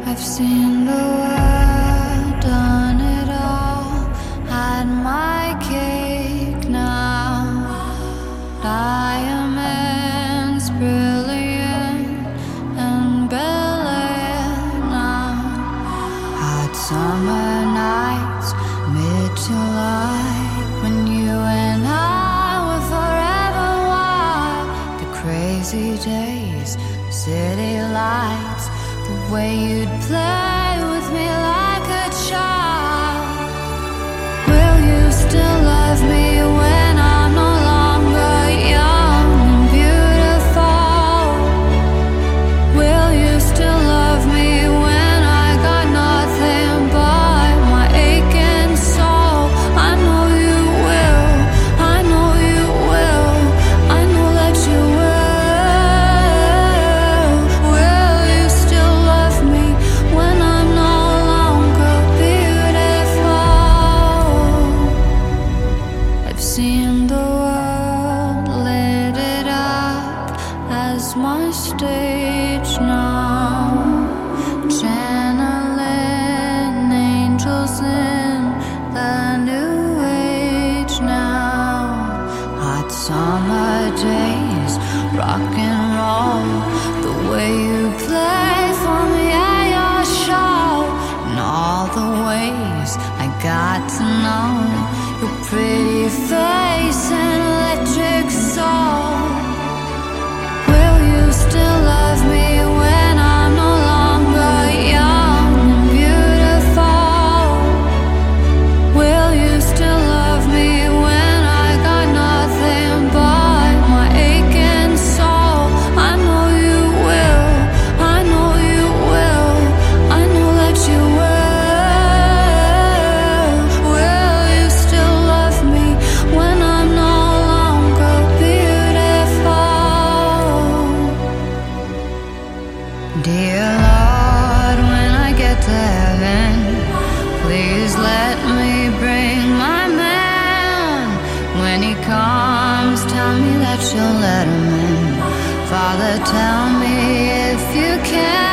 I've seen the world, done it all, had my cake now. Diamonds brilliant and Bel-Air now. Hot summer nights, mid-July, when you and I were forever wild. The crazy days, city lights, the way you'd play with me like a child. Will you still love me when I'm no longer young and beautiful? Will you still love me when I got nothing but my aching soul? I know you will, I know you will, I know that you will. Will you still love me when I'm no longer beautiful? I've seen the world, lit it up as my stage now. Channeling angels in the new age now. Hot summer days, rock and roll, the way you play for me at your show, and all the ways I got to know your pretty face and electric soul. Will you still love me when I'm no longer young and beautiful? Will you still love me when I got nothing but my aching soul? I know you will, I know you will, I know that you will. Will you still love me when I'm no longer beautiful? Dear Lord, when I get to heaven, please let me bring my man. When he comes, tell me that you'll let him in. Father, tell me if you can.